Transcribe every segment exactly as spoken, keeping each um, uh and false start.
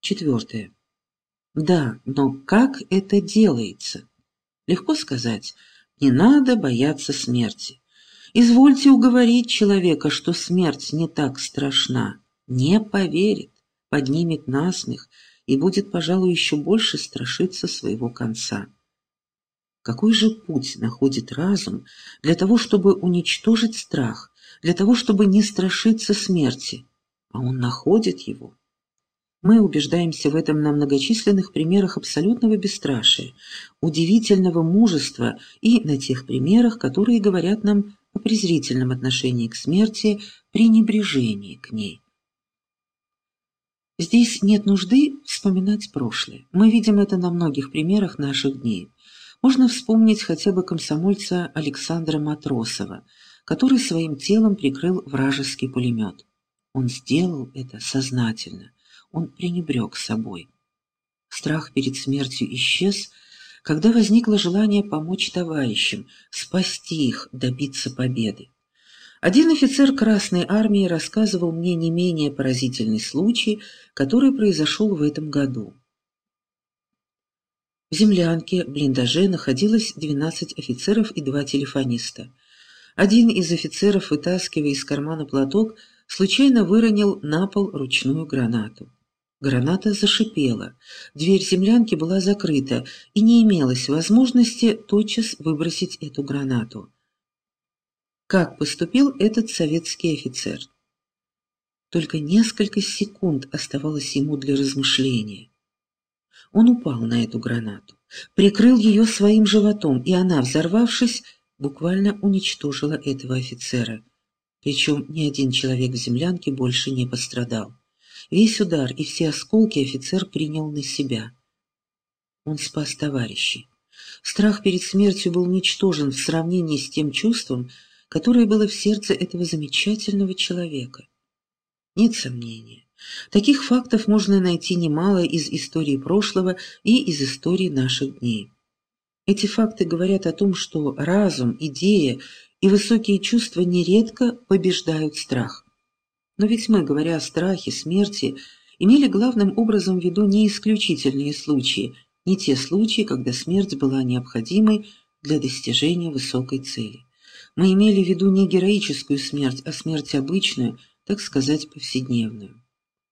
Четвертое. Да, но как это делается? Легко сказать, не надо бояться смерти. Извольте уговорить человека, что смерть не так страшна. Не поверит, поднимет насмех и будет, пожалуй, еще больше страшиться своего конца. Какой же путь находит разум для того, чтобы уничтожить страх, для того, чтобы не страшиться смерти? А он находит его. Мы убеждаемся в этом на многочисленных примерах абсолютного бесстрашия, удивительного мужества и на тех примерах, которые говорят нам о презрительном отношении к смерти, пренебрежении к ней. Здесь нет нужды вспоминать прошлое. Мы видим это на многих примерах наших дней. Можно вспомнить хотя бы комсомольца Александра Матросова, который своим телом прикрыл вражеский пулемет. Он сделал это сознательно. Он пренебрег собой. Страх перед смертью исчез, когда возникло желание помочь товарищам, спасти их, добиться победы. Один офицер Красной армии рассказывал мне не менее поразительный случай, который произошел в этом году. В землянке, блиндаже, находилось двенадцать офицеров и два телефониста. Один из офицеров, вытаскивая из кармана платок, случайно выронил на пол ручную гранату. Граната зашипела, дверь землянки была закрыта, и не имелось возможности тотчас выбросить эту гранату. Как поступил этот советский офицер? Только несколько секунд оставалось ему для размышления. Он упал на эту гранату, прикрыл ее своим животом, и она, взорвавшись, буквально уничтожила этого офицера. Причем ни один человек в землянке больше не пострадал. Весь удар и все осколки офицер принял на себя. Он спас товарищей. Страх перед смертью был ничтожен в сравнении с тем чувством, которое было в сердце этого замечательного человека. Нет сомнения, таких фактов можно найти немало из истории прошлого и из истории наших дней. Эти факты говорят о том, что разум, идея и высокие чувства нередко побеждают страх. Но ведь мы, говоря о страхе, смерти, имели главным образом в виду не исключительные случаи, не те случаи, когда смерть была необходимой для достижения высокой цели. Мы имели в виду не героическую смерть, а смерть обычную, так сказать, повседневную.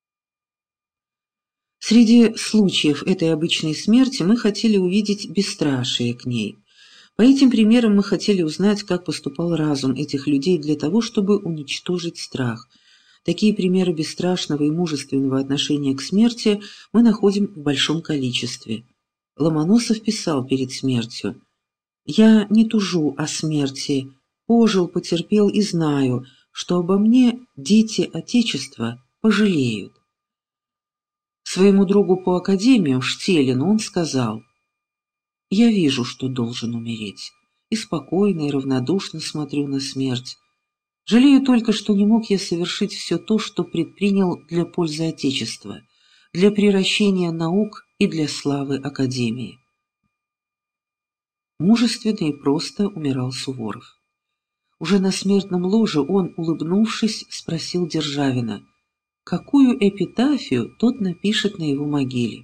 Среди случаев этой обычной смерти мы хотели увидеть бесстрашие к ней. По этим примерам мы хотели узнать, как поступал разум этих людей для того, чтобы уничтожить страх. Такие примеры бесстрашного и мужественного отношения к смерти мы находим в большом количестве. Ломоносов писал перед смертью: «Я не тужу о смерти, пожил, потерпел и знаю, что обо мне дети Отечества пожалеют». Своему другу по академию, Штелину, он сказал: «Я вижу, что должен умереть, и спокойно и равнодушно смотрю на смерть. Жалею только, что не мог я совершить все то, что предпринял для пользы Отечества, для приращения наук и для славы Академии». Мужественно и просто умирал Суворов. Уже на смертном ложе он, улыбнувшись, спросил Державина, какую эпитафию тот напишет на его могиле.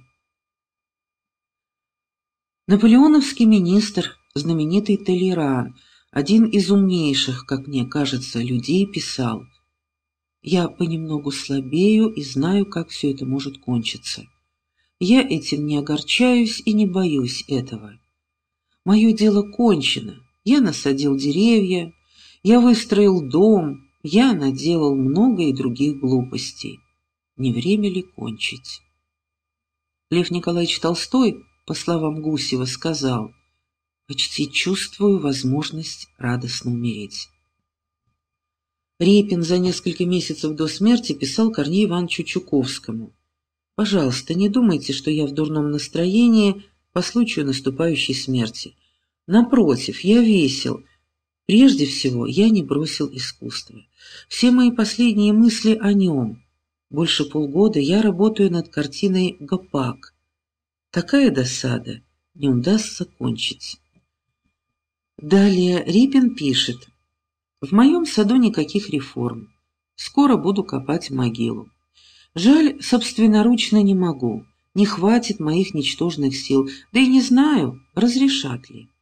Наполеоновский министр, знаменитый Толеран, один из умнейших, как мне кажется, людей, писал: «Я понемногу слабею и знаю, как все это может кончиться. Я этим не огорчаюсь и не боюсь этого. Мое дело кончено, я насадил деревья, я выстроил дом, я наделал много и других глупостей. Не время ли кончить?» Лев Николаевич Толстой, по словам Гусева, сказал: «Почти чувствую возможность радостно умереть». Репин за несколько месяцев до смерти писал Корнею Ивановичу Чуковскому: «Пожалуйста, не думайте, что я в дурном настроении по случаю наступающей смерти. Напротив, я весел. Прежде всего, я не бросил искусство. Все мои последние мысли о нем. Больше полгода я работаю над картиной «Гопак». Такая досада, не удастся кончить». Далее Репин пишет: «В моем саду никаких реформ. Скоро буду копать могилу. Жаль, собственноручно не могу. Не хватит моих ничтожных сил, да и не знаю, разрешат ли.